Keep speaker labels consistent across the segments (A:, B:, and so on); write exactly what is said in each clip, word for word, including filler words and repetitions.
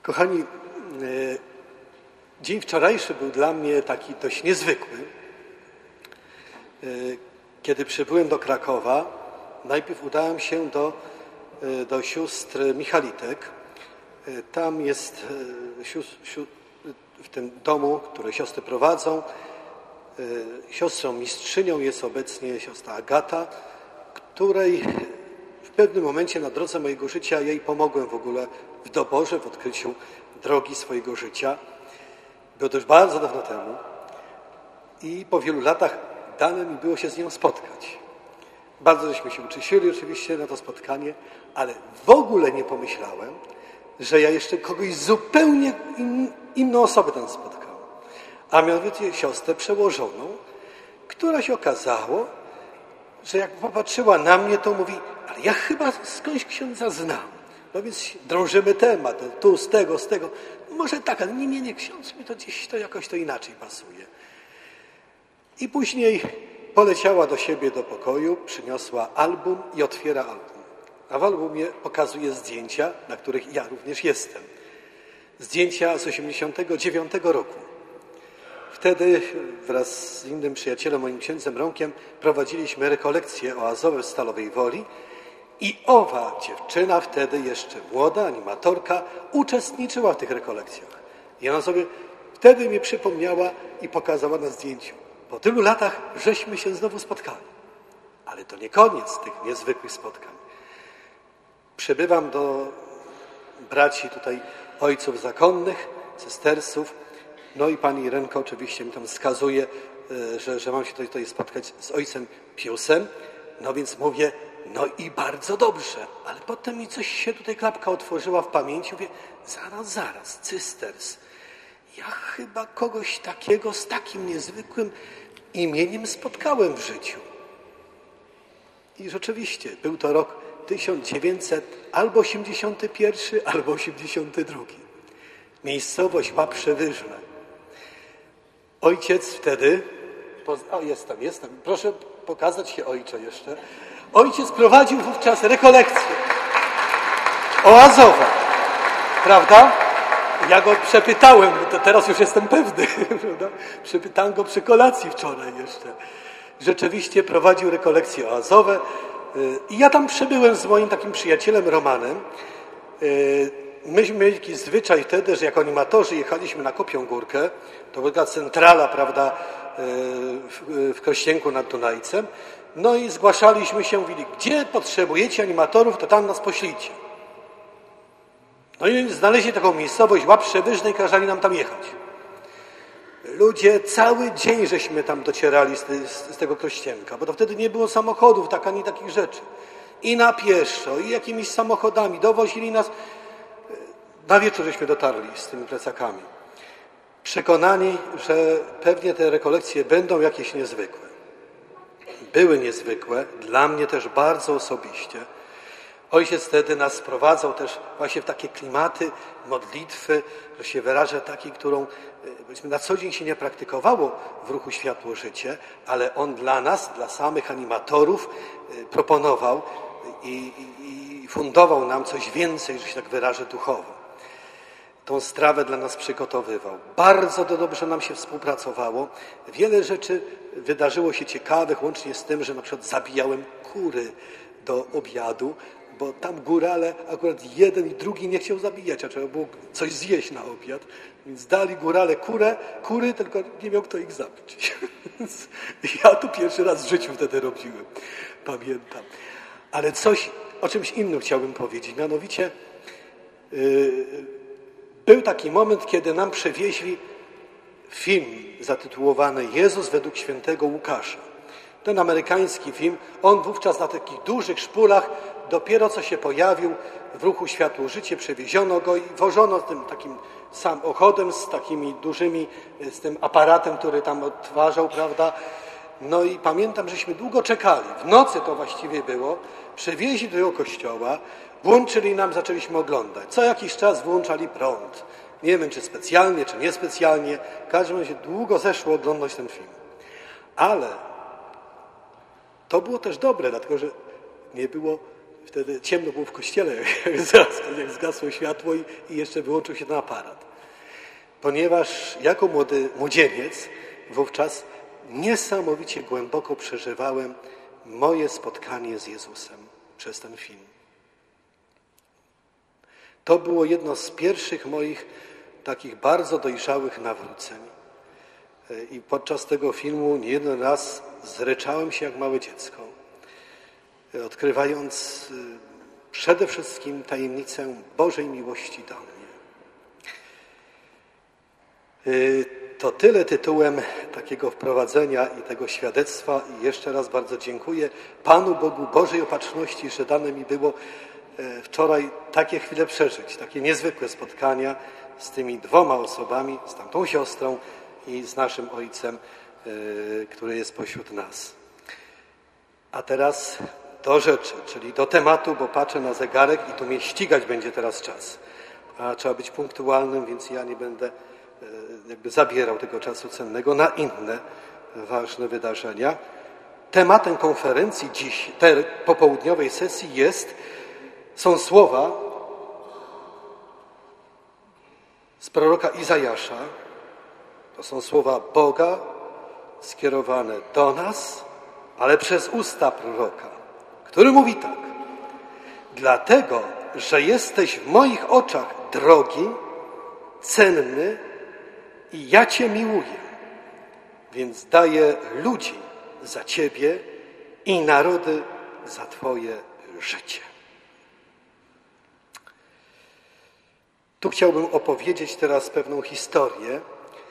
A: Kochani, dzień wczorajszy był dla mnie taki dość niezwykły. Kiedy przybyłem do Krakowa, najpierw udałem się do, do sióstr Michalitek. Tam jest w tym domu, które siostry prowadzą, siostrą mistrzynią jest obecnie siostra Agata, której w pewnym momencie na drodze mojego życia jej pomogłem w ogóle w doborze, w odkryciu drogi swojego życia. Było to już bardzo dawno temu i po wielu latach dane mi było się z nią spotkać. Bardzo żeśmy się uczysili oczywiście na to spotkanie, ale w ogóle nie pomyślałem, że ja jeszcze kogoś zupełnie in, inną osobę tam spotkałem. A mianowicie siostrę przełożoną, która się okazało, że jak popatrzyła na mnie, to mówi, ale ja chyba skądś księdza znam. No więc drążymy temat, no tu, z tego, z tego. Może tak, ale nie, nie, nie, ksiądz mi to gdzieś to jakoś to inaczej pasuje. I później poleciała do siebie do pokoju, przyniosła album i otwiera album. A w albumie pokazuje zdjęcia, na których ja również jestem. Zdjęcia z osiemdziesiątego dziewiątego roku. Wtedy wraz z innym przyjacielem, moim księdzem Romkiem, prowadziliśmy rekolekcje oazowe w Stalowej Woli i owa dziewczyna, wtedy jeszcze młoda, animatorka, uczestniczyła w tych rekolekcjach. I ona sobie wtedy mi przypomniała i pokazała na zdjęciu. Po tylu latach żeśmy się znowu spotkali. Ale to nie koniec tych niezwykłych spotkań. Przybywam do braci tutaj ojców zakonnych, cystersów. No i pani Irenka oczywiście mi tam wskazuje, że, że mam się tutaj, tutaj spotkać z ojcem Piusem. No więc mówię, no i bardzo dobrze. Ale potem mi coś się tutaj klapka otworzyła w pamięci. Mówię, zaraz, zaraz, cysters. Ja chyba kogoś takiego z takim niezwykłym imieniem spotkałem w życiu. I rzeczywiście, był to rok tysiąc dziewięćset albo osiemdziesiąty pierwszy, albo osiemdziesiąty drugi. Miejscowość Łaprzewyżne. Ojciec wtedy, o jestem, jestem, proszę pokazać się ojcze jeszcze. Ojciec prowadził wówczas rekolekcje oazowe, prawda? Ja go przepytałem, to teraz już jestem pewny, prawda? Przepytałem go przy kolacji wczoraj jeszcze. Rzeczywiście prowadził rekolekcje oazowe i ja tam przybyłem z moim takim przyjacielem Romanem. Myśmy mieli taki zwyczaj wtedy, że jako animatorzy jechaliśmy na Kopią Górkę, to była centrala, prawda, w, w Krościenku nad Dunajcem, no i zgłaszaliśmy się, mówili, gdzie potrzebujecie animatorów, to tam nas poślijcie. No i znaleźli taką miejscowość Łaprzewyżne i kazali nam tam jechać. Ludzie, cały dzień żeśmy tam docierali z, z, z tego Krościenka, bo to wtedy nie było samochodów, tak ani takich rzeczy. I na pieszo, i jakimiś samochodami dowozili nas. Na wieczór żeśmy dotarli z tymi plecakami. Przekonani, że pewnie te rekolekcje będą jakieś niezwykłe. Były niezwykłe, dla mnie też bardzo osobiście. Ojciec wtedy nas sprowadzał też właśnie w takie klimaty modlitwy, że się wyrażę takiej, którą powiedzmy, na co dzień się nie praktykowało w ruchu Światło Życie, ale on dla nas, dla samych animatorów proponował i, i, i fundował nam coś więcej, że się tak wyrażę, duchowo. Tą strawę dla nas przygotowywał. Bardzo dobrze nam się współpracowało. Wiele rzeczy wydarzyło się ciekawych, łącznie z tym, że na przykład zabijałem kury do obiadu, bo tam górale akurat jeden i drugi nie chciał zabijać, a trzeba było coś zjeść na obiad. Więc dali górale kurę, kury, tylko nie miał kto ich zabić. Ja to pierwszy raz w życiu wtedy robiłem. Pamiętam. Ale coś, o czymś innym chciałbym powiedzieć. Mianowicie yy, był taki moment, kiedy nam przywieźli film zatytułowany Jezus według świętego Łukasza. Ten amerykański film, on wówczas na takich dużych szpulach dopiero co się pojawił w ruchu Światło Życie, przewieziono go i wożono tym takim samochodem z takimi dużymi, z tym aparatem, który tam odtwarzał, prawda? No i pamiętam, żeśmy długo czekali. W nocy to właściwie było. Przywieźli do tego kościoła, włączyli nam, zaczęliśmy oglądać. Co jakiś czas włączali prąd. Nie wiem, czy specjalnie, czy niespecjalnie. W każdym razie długo zeszło oglądać ten film. Ale to było też dobre, dlatego że nie było wtedy ciemno było w kościele, jak zgasło, jak zgasło światło i, i jeszcze wyłączył się ten aparat. Ponieważ jako młody młodzieniec wówczas niesamowicie głęboko przeżywałem moje spotkanie z Jezusem przez ten film. To było jedno z pierwszych moich takich bardzo dojrzałych nawróceń. I podczas tego filmu nie jeden raz zryczałem się jak małe dziecko, odkrywając przede wszystkim tajemnicę Bożej miłości do mnie. To tyle tytułem takiego wprowadzenia i tego świadectwa. I jeszcze raz bardzo dziękuję Panu Bogu Bożej Opatrzności, że dane mi było wczoraj takie chwile przeżyć, takie niezwykłe spotkania z tymi dwoma osobami, z tamtą siostrą i z naszym Ojcem, który jest pośród nas. A teraz do rzeczy, czyli do tematu, bo patrzę na zegarek i tu mnie ścigać będzie teraz czas. A trzeba być punktualnym, więc ja nie będę jakby zabierał tego czasu cennego na inne ważne wydarzenia. Tematem konferencji dziś, tej popołudniowej sesji jest, są słowa z proroka Izajasza. To są słowa Boga skierowane do nas, ale przez usta proroka, który mówi tak: dlatego, że jesteś w moich oczach drogi, cenny i ja Cię miłuję, więc daję ludzi za Ciebie i narody za Twoje życie. Tu chciałbym opowiedzieć teraz pewną historię.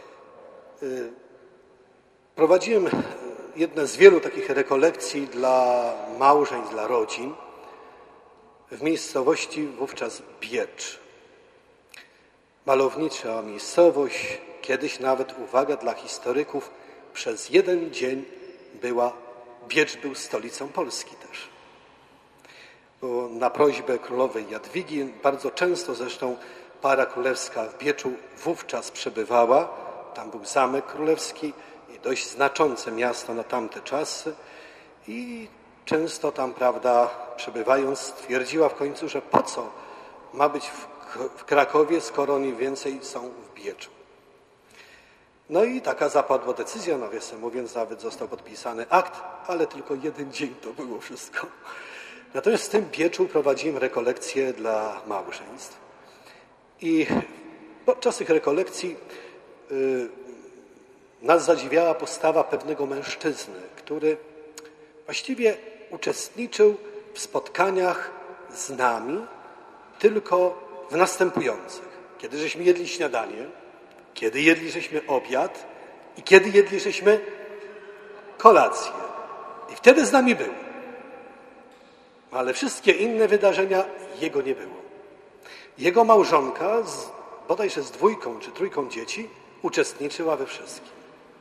A: Prowadziłem jedne z wielu takich rekolekcji dla małżeństw, dla rodzin w miejscowości wówczas Biecz. Malownicza miejscowość, kiedyś nawet, uwaga dla historyków, przez jeden dzień była, Biecz był stolicą Polski też. Bo na prośbę królowej Jadwigi, bardzo często zresztą para królewska w Bieczu wówczas przebywała. Tam był zamek królewski i dość znaczące miasto na tamte czasy. I często tam, prawda, przebywając, stwierdziła w końcu, że po co ma być w, w Krakowie, skoro oni więcej są w Bieczu. No i taka zapadła decyzja, nawiasem mówiąc, nawet został podpisany akt, ale tylko jeden dzień to było wszystko. Natomiast w tym Bieczu prowadziłem rekolekcje dla małżeństw. I podczas tych rekolekcji yy, nas zadziwiała postawa pewnego mężczyzny, który właściwie uczestniczył w spotkaniach z nami tylko w następujących. Kiedy żeśmy jedli śniadanie, kiedy jedli żeśmy obiad i kiedy jedli żeśmy kolację. I wtedy z nami był. Ale wszystkie inne wydarzenia jego nie było. Jego małżonka, z, bodajże z dwójką czy trójką dzieci, uczestniczyła we wszystkim.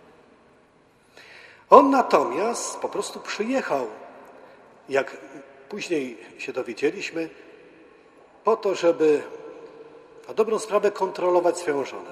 A: On natomiast po prostu przyjechał, jak później się dowiedzieliśmy, po to, żeby na dobrą sprawę kontrolować swoją żonę.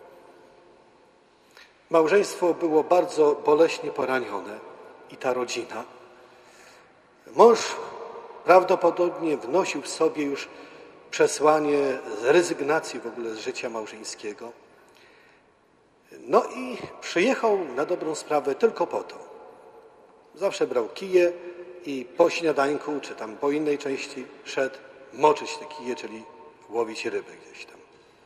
A: Małżeństwo było bardzo boleśnie poranione i ta rodzina. Mąż prawdopodobnie wnosił w sobie już przesłanie rezygnacji w ogóle z życia małżeńskiego. No i przyjechał na dobrą sprawę tylko po to. Zawsze brał kije i po śniadańku, czy tam po innej części szedł moczyć te kije, czyli łowić ryby gdzieś tam.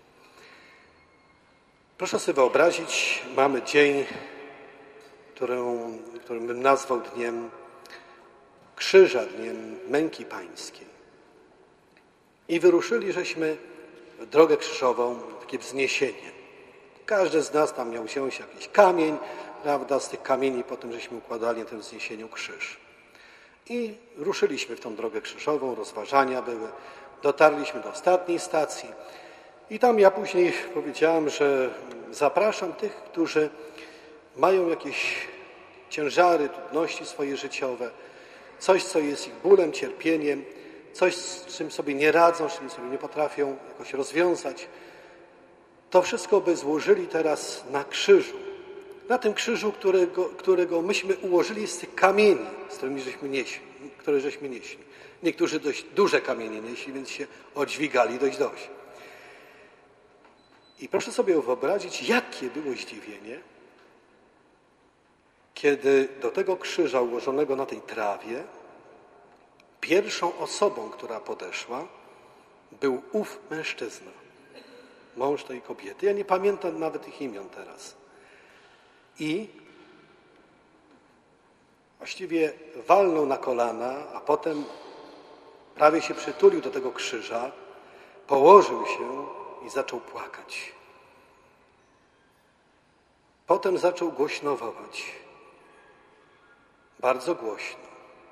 A: Proszę sobie wyobrazić, mamy dzień, którą, którym bym nazwał dniem krzyża, dniem męki pańskiej. I wyruszyli żeśmy w drogę krzyżową, takie wzniesienie. Każdy z nas tam miał wziąć jakiś kamień, prawda, z tych kamieni potem żeśmy układali na tym wzniesieniu krzyż. I ruszyliśmy w tą drogę krzyżową, rozważania były, dotarliśmy do ostatniej stacji i tam ja później powiedziałem, że zapraszam tych, którzy mają jakieś ciężary, trudności swoje życiowe, coś, co jest ich bólem, cierpieniem, coś, z czym sobie nie radzą, z czym sobie nie potrafią jakoś rozwiązać. To wszystko by złożyli teraz na krzyżu. Na tym krzyżu, którego, którego myśmy ułożyli z tych kamieni, z którymi żeśmy nieśli, które żeśmy nieśli. Niektórzy dość duże kamienie nieśli, więc się odźwigali dość dość. I proszę sobie wyobrazić, jakie było zdziwienie, kiedy do tego krzyża ułożonego na tej trawie pierwszą osobą, która podeszła, był ów mężczyzna, mąż tej kobiety. Ja nie pamiętam nawet ich imion teraz. I właściwie walnął na kolana, a potem prawie się przytulił do tego krzyża, położył się i zaczął płakać. Potem zaczął głośno wołać. Bardzo głośno.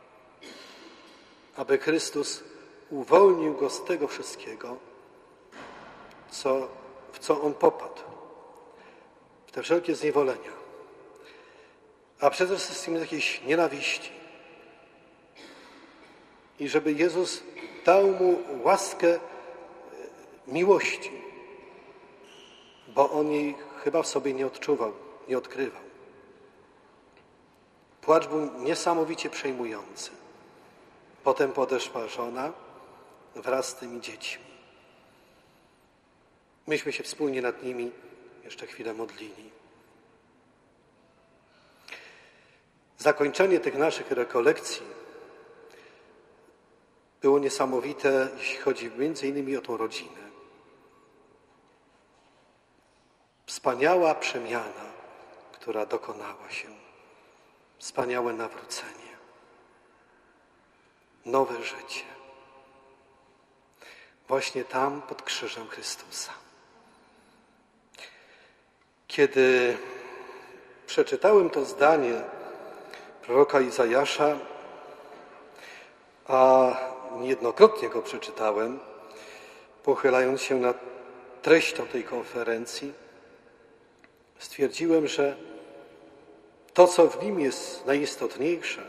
A: Aby Chrystus uwolnił go z tego wszystkiego, co, w co on popadł. W te wszelkie zniewolenia. A przede wszystkim jakiejś nienawiści. I żeby Jezus dał mu łaskę miłości, bo on jej chyba w sobie nie odczuwał, nie odkrywał. Płacz był niesamowicie przejmujący. Potem podeszła żona wraz z tymi dziećmi. Myśmy się wspólnie nad nimi jeszcze chwilę modlili. Zakończenie tych naszych rekolekcji było niesamowite, jeśli chodzi między innymi o tą rodzinę. Wspaniała przemiana, która dokonała się. Wspaniałe nawrócenie. Nowe życie. Właśnie tam pod krzyżem Chrystusa. Kiedy przeczytałem to zdanie proroka Izajasza, a niejednokrotnie go przeczytałem, pochylając się nad treścią tej konferencji, stwierdziłem, że to, co w nim jest najistotniejsze,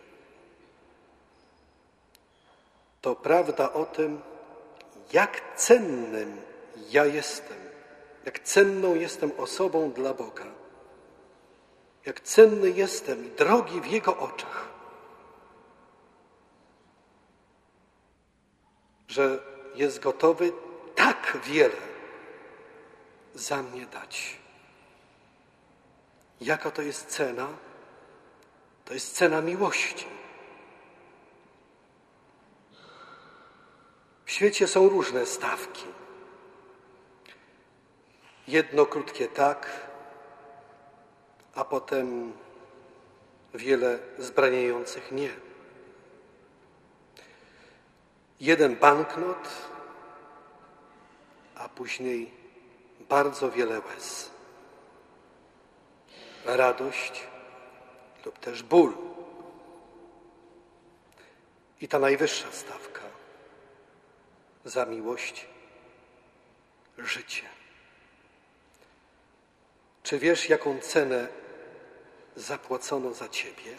A: to prawda o tym, jak cennym ja jestem, jak cenną jestem osobą dla Boga, jak cenny jestem i drogi w Jego oczach, że jest gotowy tak wiele za mnie dać. Jaka to jest cena? To jest cena miłości. W świecie są różne stawki. Jedno krótkie tak, a potem wiele zbraniających nie. Jeden banknot, a później bardzo wiele łez. Radość lub też ból. I ta najwyższa stawka za miłość, życie. Czy wiesz, jaką cenę zapłacono za Ciebie?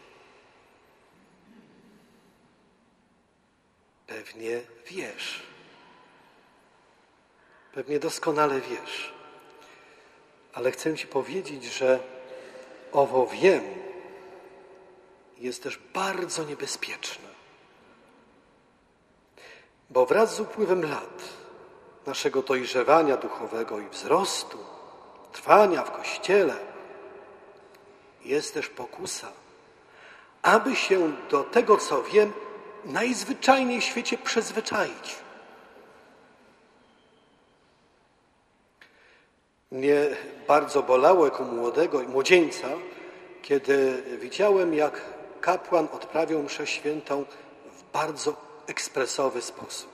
A: Pewnie wiesz. Pewnie doskonale wiesz. Ale chcę Ci powiedzieć, że owo wiem jest też bardzo niebezpieczne. Bo wraz z upływem lat naszego dojrzewania duchowego i wzrostu, trwania w Kościele, jest też pokusa, aby się do tego, co wiem, najzwyczajniej w świecie przyzwyczaić. Mnie bardzo bolało jako młodego i młodzieńca, kiedy widziałem, jak kapłan odprawiał mszę świętą w bardzo ekspresowy sposób.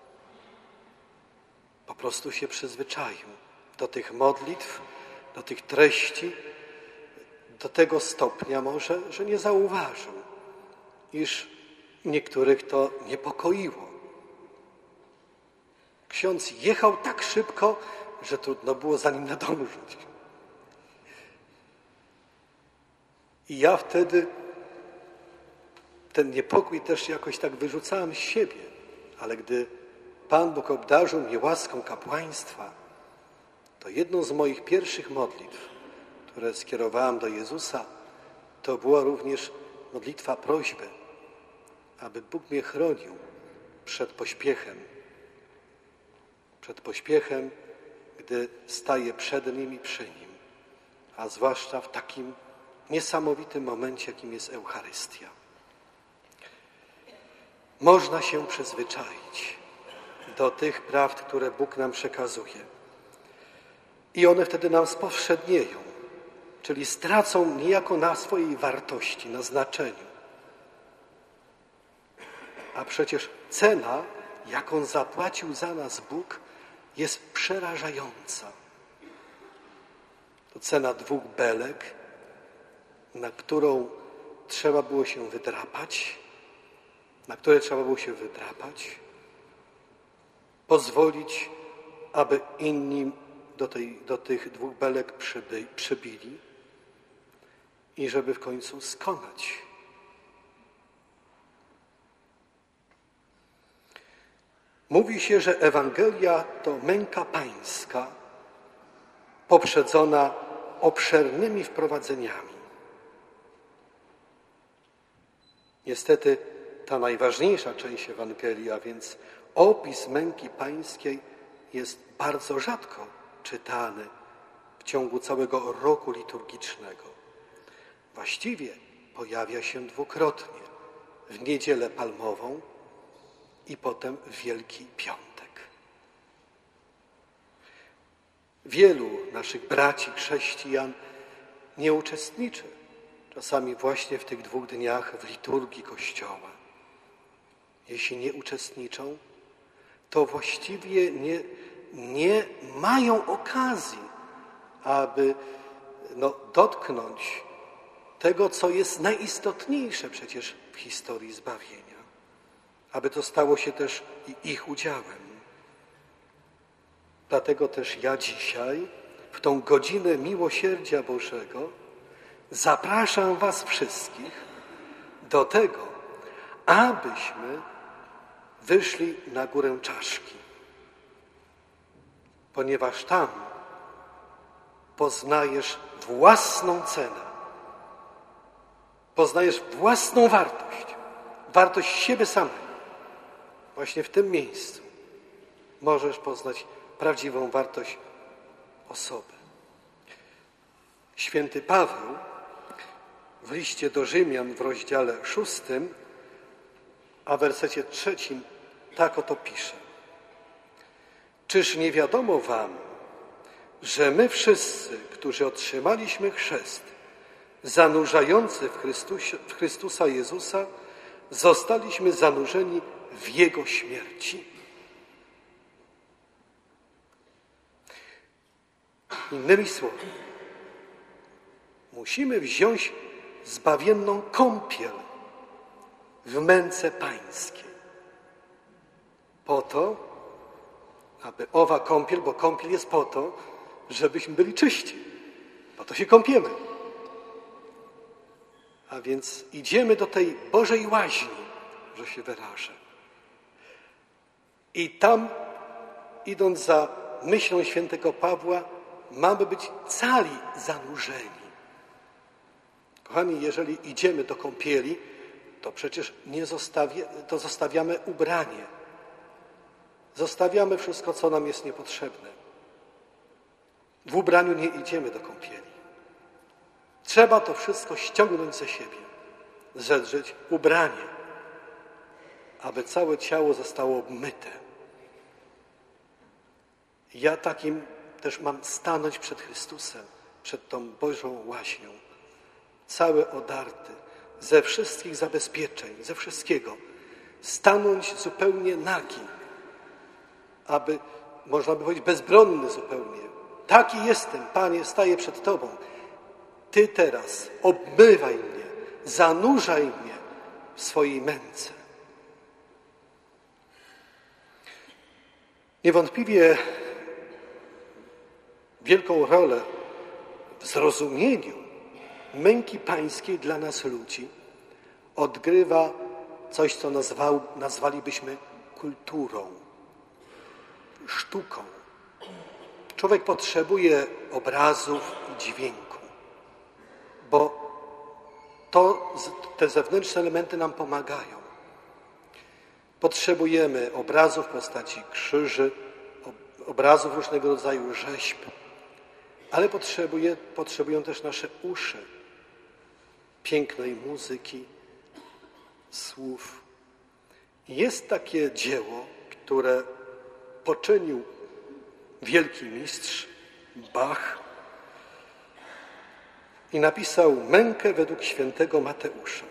A: Po prostu się przyzwyczaił do tych modlitw, do tych treści, do tego stopnia może, że nie zauważył, iż niektórych to niepokoiło. Ksiądz jechał tak szybko, że trudno było za nim nadążyć. I ja wtedy ten niepokój też jakoś tak wyrzucałem z siebie. Ale gdy Pan Bóg obdarzył mnie łaską kapłaństwa, to jedną z moich pierwszych modlitw, które skierowałem do Jezusa, to była również modlitwa prośby, aby Bóg mnie chronił przed pośpiechem. Przed pośpiechem, gdy staje przed Nim i przy Nim, a zwłaszcza w takim niesamowitym momencie, jakim jest Eucharystia. Można się przyzwyczaić do tych prawd, które Bóg nam przekazuje. I one wtedy nam spowszednieją, czyli stracą niejako na swojej wartości, na znaczeniu. A przecież cena, jaką zapłacił za nas Bóg, jest przerażająca. To cena dwóch belek, na którą trzeba było się wydrapać, na które trzeba było się wydrapać, pozwolić, aby inni do, tej, do tych dwóch belek przyby, przybili i żeby w końcu skonać. Mówi się, że Ewangelia to męka pańska, poprzedzona obszernymi wprowadzeniami. Niestety ta najważniejsza część Ewangelii, a więc opis męki pańskiej, jest bardzo rzadko czytany w ciągu całego roku liturgicznego. Właściwie pojawia się dwukrotnie, w Niedzielę Palmową i potem w Wielki Piątek. Wielu naszych braci chrześcijan nie uczestniczy czasami właśnie w tych dwóch dniach w liturgii Kościoła. Jeśli nie uczestniczą, to właściwie nie, nie mają okazji, aby no, dotknąć tego, co jest najistotniejsze przecież w historii zbawienia. Aby to stało się też i ich udziałem. Dlatego też ja dzisiaj, w tą godzinę miłosierdzia Bożego, zapraszam was wszystkich do tego, abyśmy wyszli na górę czaszki. Ponieważ tam poznajesz własną cenę. Poznajesz własną wartość. Wartość siebie samego. Właśnie w tym miejscu możesz poznać prawdziwą wartość osoby. Święty Paweł w liście do Rzymian w rozdziale szóstym, a w wersecie trzecim tak oto pisze. Czyż nie wiadomo wam, że my wszyscy, którzy otrzymaliśmy chrzest zanurzający w, Chrystusie, w Chrystusa Jezusa, zostaliśmy zanurzeni w Jego śmierci? Innymi słowy, musimy wziąć zbawienną kąpiel w męce pańskiej. Po to, aby owa kąpiel, bo kąpiel jest po to, żebyśmy byli czyści. Po to się kąpiemy. A więc idziemy do tej Bożej łaźni, że się wyrażę. I tam, idąc za myślą świętego Pawła, mamy być cali zanurzeni. Kochani, jeżeli idziemy do kąpieli, to przecież nie zostawię, to zostawiamy ubranie. Zostawiamy wszystko, co nam jest niepotrzebne. W ubraniu nie idziemy do kąpieli. Trzeba to wszystko ściągnąć ze siebie, zedrzeć ubranie, aby całe ciało zostało obmyte. Ja takim też mam stanąć przed Chrystusem, przed tą Bożą łaźnią, cały odarty, ze wszystkich zabezpieczeń, ze wszystkiego, stanąć zupełnie nagi, aby, można by powiedzieć, bezbronny zupełnie. Taki jestem, Panie, staję przed Tobą. Ty teraz obmywaj mnie, zanurzaj mnie w swojej męce. Niewątpliwie wielką rolę w zrozumieniu męki pańskiej dla nas ludzi odgrywa coś, co nazwał, nazwalibyśmy kulturą, sztuką. Człowiek potrzebuje obrazów i dźwięku, bo to, te zewnętrzne elementy nam pomagają. Potrzebujemy obrazów w postaci krzyży, obrazów różnego rodzaju rzeźb, ale potrzebuje, potrzebują też nasze uszy, pięknej muzyki, słów. Jest takie dzieło, które poczynił wielki mistrz Bach i napisał Mękę według świętego Mateusza.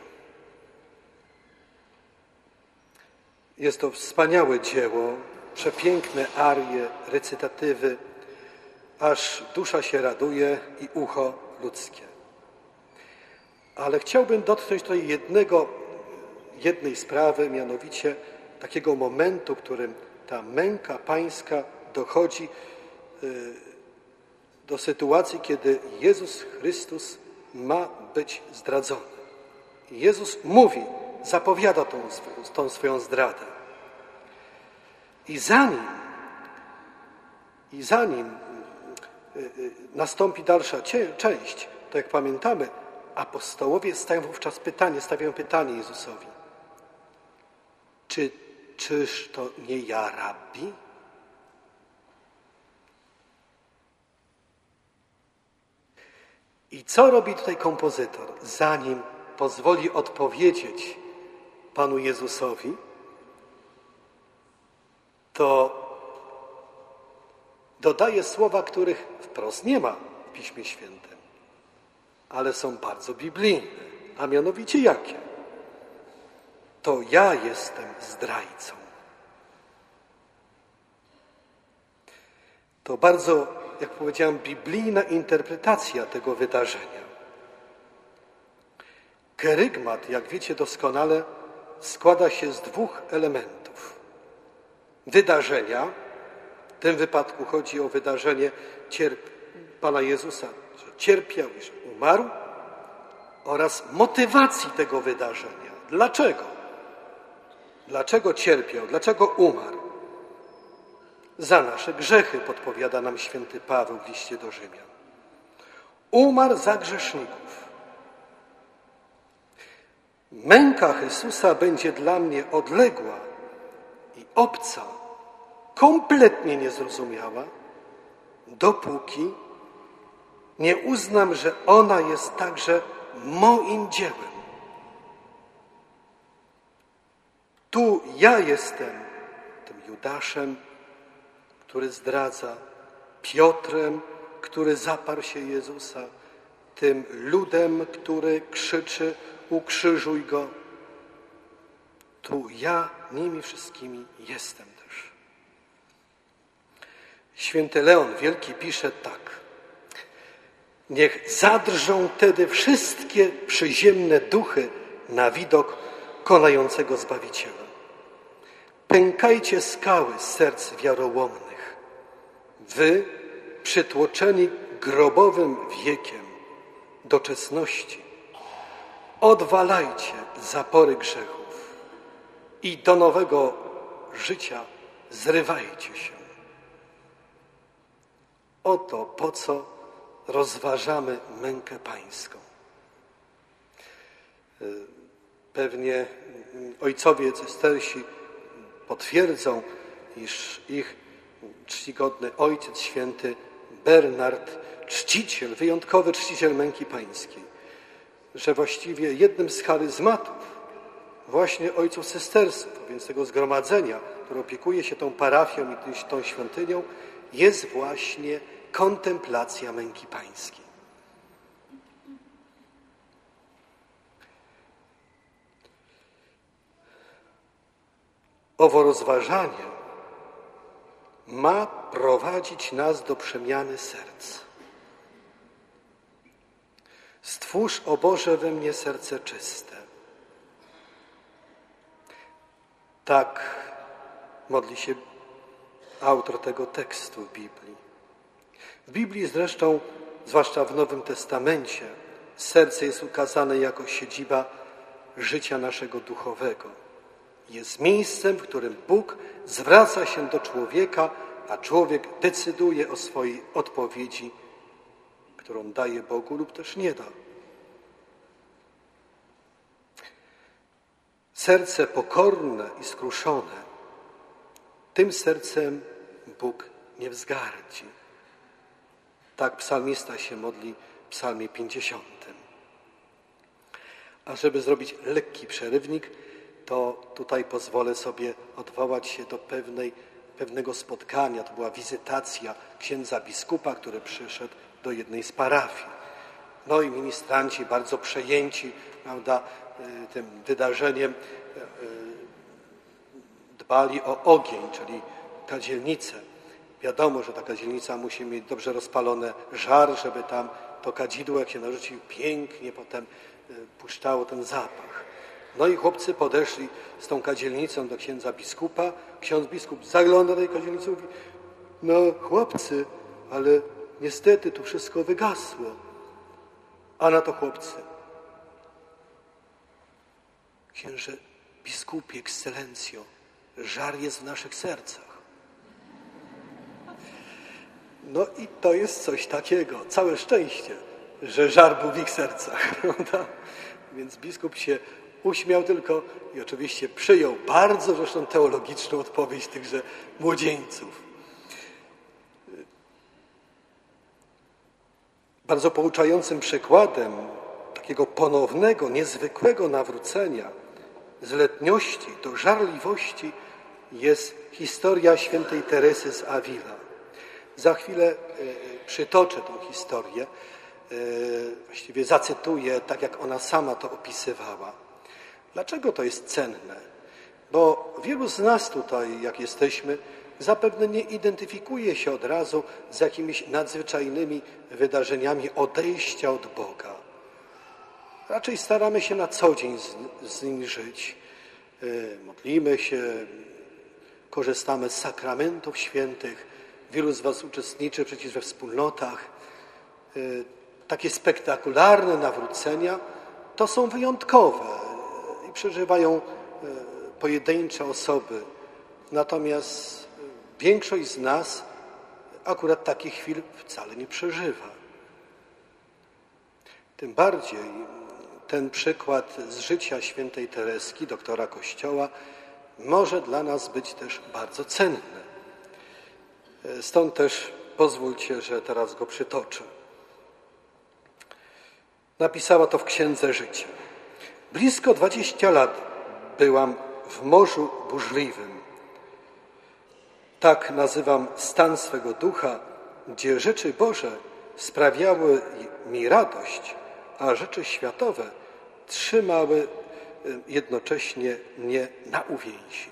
A: Jest to wspaniałe dzieło, przepiękne arie, recytatywy, aż dusza się raduje i ucho ludzkie. Ale chciałbym dotknąć tutaj jednego, jednej sprawy, mianowicie takiego momentu, w którym ta męka pańska dochodzi do sytuacji, kiedy Jezus Chrystus ma być zdradzony. Jezus mówi, zapowiada tą, tą swoją zdradę. I zanim, i zanim nastąpi dalsza część, to jak pamiętamy, apostołowie stawiają wówczas pytanie, stawiają pytanie Jezusowi. Czy, czyż to nie ja, rabbi? I co robi tutaj kompozytor? Zanim pozwoli odpowiedzieć Panu Jezusowi, to dodaje słowa, których wprost nie ma w Piśmie Świętym, ale są bardzo biblijne, a mianowicie jakie? To ja jestem zdrajcą. To bardzo, jak powiedziałem, biblijna interpretacja tego wydarzenia. Kerygmat, jak wiecie doskonale, składa się z dwóch elementów. Wydarzenia, w tym wypadku chodzi o wydarzenie cierp- Pana Jezusa, że cierpiał i że umarł, oraz motywacji tego wydarzenia. Dlaczego? Dlaczego cierpiał? Dlaczego umarł? Za nasze grzechy, podpowiada nam święty Paweł w liście do Rzymian. Umarł za grzeszników. Męka Chrystusa będzie dla mnie odległa i obca, kompletnie niezrozumiała, dopóki nie uznam, że ona jest także moim dziełem. Tu ja jestem tym Judaszem, który zdradza, Piotrem, który zaparł się Jezusa, tym ludem, który krzyczy, ukrzyżuj Go. Tu ja nimi wszystkimi jestem też. Święty Leon Wielki pisze tak. Niech zadrżą wtedy wszystkie przyziemne duchy na widok konającego Zbawiciela. Pękajcie skały z serc wiarołomnych. Wy, przytłoczeni grobowym wiekiem doczesności, odwalajcie zapory grzechów i do nowego życia zrywajcie się. Oto po co rozważamy mękę pańską. Pewnie ojcowie cystersi potwierdzą, iż ich czcigodny ojciec święty Bernard, czciciel, wyjątkowy czciciel męki pańskiej, że właściwie jednym z charyzmatów właśnie ojców cystersów, a więc tego zgromadzenia, które opiekuje się tą parafią i tą świątynią, jest właśnie kontemplacja męki pańskiej. Owo rozważanie ma prowadzić nas do przemiany serc. Stwórz, o Boże, we mnie serce czyste. Tak modli się autor tego tekstu w Biblii. W Biblii zresztą, zwłaszcza w Nowym Testamencie, serce jest ukazane jako siedziba życia naszego duchowego. Jest miejscem, w którym Bóg zwraca się do człowieka, a człowiek decyduje o swojej odpowiedzi, którą daje Bogu lub też nie da. serce pokorne i skruszone, tym sercem Bóg nie wzgardzi. Tak psalmista się modli w psalmie pięćdziesiątym. A żeby zrobić lekki przerywnik, to tutaj pozwolę sobie odwołać się do pewnej, pewnego spotkania. To była wizytacja księdza biskupa, który przyszedł do jednej z parafii. No i ministranci bardzo przejęci, prawda, tym wydarzeniem dbali o ogień, czyli kadzielnicę. Wiadomo, że ta kadzielnica musi mieć dobrze rozpalony żar, żeby tam to kadzidło, jak się narzuci, pięknie potem puszczało ten zapach. No i chłopcy podeszli z tą kadzielnicą do księdza biskupa. Ksiądz biskup zagląda do tej kadzielnicy i mówi: no chłopcy, ale niestety tu wszystko wygasło. A na to chłopcy: księże biskupie, ekscelencjo, żar jest w naszych sercach. No i to jest coś takiego. Całe szczęście, że żar był w ich sercach. Prawda? Więc biskup się uśmiał tylko i oczywiście przyjął bardzo zresztą teologiczną odpowiedź tychże młodzieńców. Bardzo pouczającym przykładem takiego ponownego, niezwykłego nawrócenia z letniości do żarliwości jest historia świętej Teresy z Avila. Za chwilę przytoczę tą historię, właściwie zacytuję tak, jak ona sama to opisywała. Dlaczego to jest cenne? Bo wielu z nas tutaj, jak jesteśmy, zapewne nie identyfikuje się od razu z jakimiś nadzwyczajnymi wydarzeniami odejścia od Boga. Raczej staramy się na co dzień z, z nim żyć. Modlimy się, korzystamy z sakramentów świętych. Wielu z was uczestniczy przecież we wspólnotach. Takie spektakularne nawrócenia to są wyjątkowe i przeżywają pojedyncze osoby. Natomiast większość z nas akurat takich chwil wcale nie przeżywa. Tym bardziej ten przykład z życia świętej Tereski, doktora Kościoła, może dla nas być też bardzo cenny. Stąd też pozwólcie, że teraz go przytoczę. Napisała to w Księdze Życia. Blisko dwadzieścia lat byłam w morzu burzliwym. Tak nazywam stan swego ducha, gdzie rzeczy Boże sprawiały mi radość, a rzeczy światowe trzymały jednocześnie mnie na uwięzi.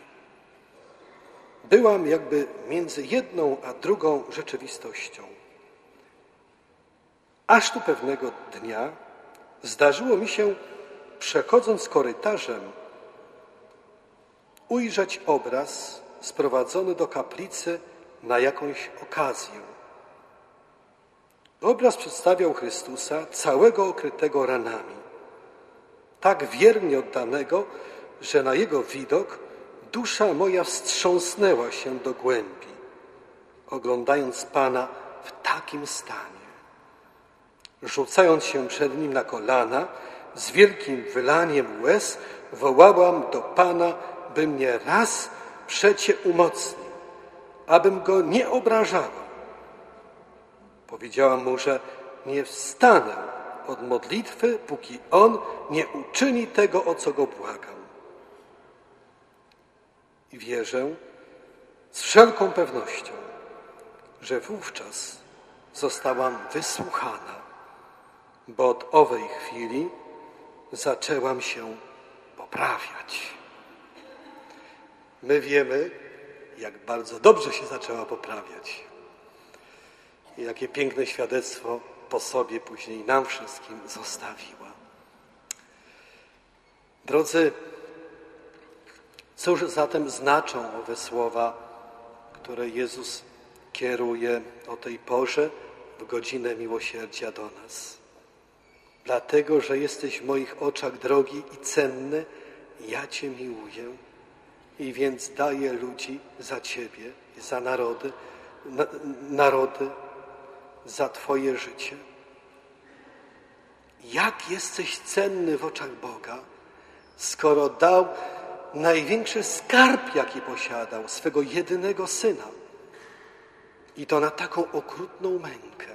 A: Byłam jakby między jedną a drugą rzeczywistością. Aż tu pewnego dnia zdarzyło mi się, przechodząc korytarzem, ujrzeć obraz sprowadzony do kaplicy na jakąś okazję. Obraz przedstawiał Chrystusa całego okrytego ranami, tak wiernie oddanego, że na jego widok dusza moja wstrząsnęła się do głębi, oglądając Pana w takim stanie. Rzucając się przed Nim na kolana, z wielkim wylaniem łez wołałam do Pana, by mnie raz przecie umocnił, abym Go nie obrażała. Powiedziałam Mu, że nie wstanę od modlitwy, póki On nie uczyni tego, o co Go błagam. I wierzę z wszelką pewnością, że wówczas zostałam wysłuchana, bo od owej chwili zaczęłam się poprawiać. My wiemy, jak bardzo dobrze się zaczęła poprawiać. I jakie piękne świadectwo po sobie później nam wszystkim zostawiła. Drodzy, cóż zatem znaczą owe słowa, które Jezus kieruje o tej porze w godzinę miłosierdzia do nas? Dlatego, że jesteś w moich oczach drogi i cenny, ja Cię miłuję i więc daję ludzi za Ciebie i za narody, na, narody, za Twoje życie. Jak jesteś cenny w oczach Boga, skoro dał największy skarb, jaki posiadał, swego jedynego Syna. I to na taką okrutną mękę.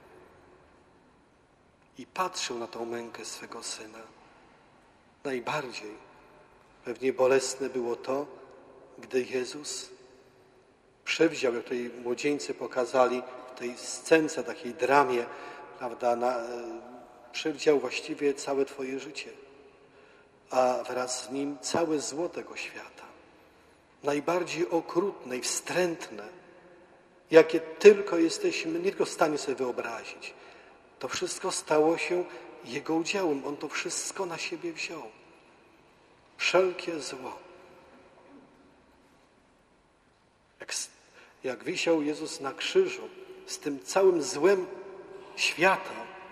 A: I patrzył na tą mękę swego Syna. Najbardziej pewnie bolesne było to, gdy Jezus przewziął, jak tutaj młodzieńcy pokazali w tej scence, takiej dramie, prawda, na, przewziął właściwie całe Twoje życie, a wraz z nim całe zło tego świata. Najbardziej okrutne i wstrętne, jakie tylko jesteśmy nie tylko w stanie sobie wyobrazić. To wszystko stało się Jego udziałem. On to wszystko na siebie wziął. Wszelkie zło. Jak, jak wisiał Jezus na krzyżu z tym całym złem świata,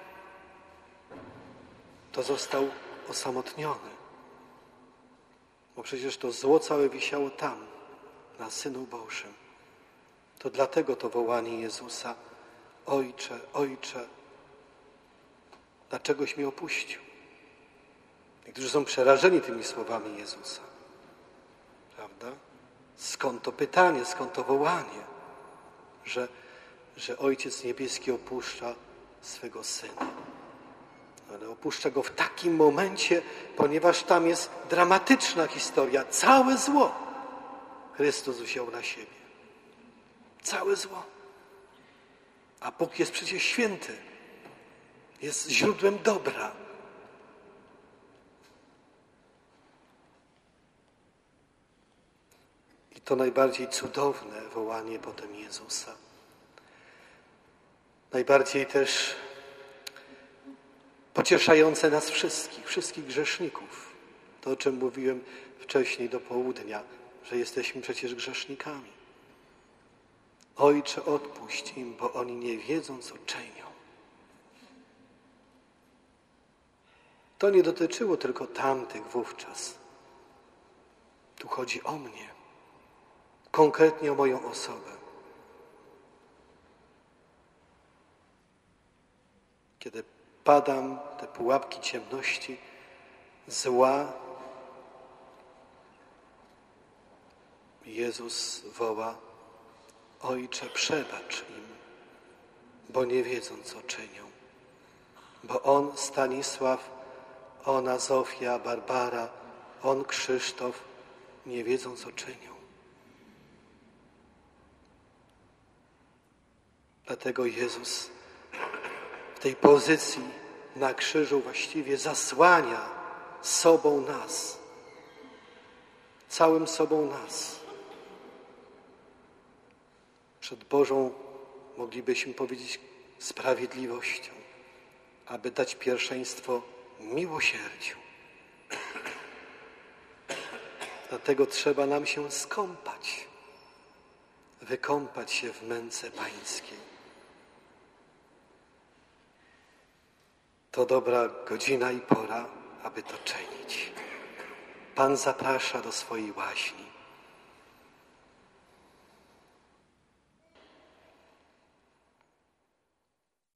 A: to został osamotniony. Bo przecież to zło całe wisiało tam, na Synu Bożym. To dlatego to wołanie Jezusa: Ojcze, Ojcze, dlaczegoś mnie opuścił? Niektórzy są przerażeni tymi słowami Jezusa. Prawda? Skąd to pytanie, skąd to wołanie, że, że Ojciec Niebieski opuszcza swego Syna. Ale opuszcza Go w takim momencie, ponieważ tam jest dramatyczna historia. Całe zło Chrystus wziął na siebie. Całe zło. A Bóg jest przecież święty. Jest źródłem dobra. I to najbardziej cudowne wołanie potem Jezusa. Najbardziej też pocieszające nas wszystkich, wszystkich grzeszników. To, o czym mówiłem wcześniej do południa, że jesteśmy przecież grzesznikami. Ojcze, odpuść im, bo oni nie wiedzą, co czynią. To nie dotyczyło tylko tamtych wówczas. Tu chodzi o mnie. Konkretnie o moją osobę. Kiedy padam w te pułapki ciemności, zła, Jezus woła: Ojcze, przebacz im, bo nie wiedzą, co czynią. Bo on, Stanisław, ona, Zofia, Barbara, on, Krzysztof, nie wiedzą, co czynią. Dlatego Jezus w tej pozycji na krzyżu właściwie zasłania sobą nas. Całym sobą nas. Przed Bożą, moglibyśmy powiedzieć, sprawiedliwością, aby dać pierwszeństwo miłosierdziu. Dlatego trzeba nam się skąpać, wykąpać się w męce Pańskiej. To dobra godzina i pora, aby to czynić. Pan zaprasza do swojej łaźni.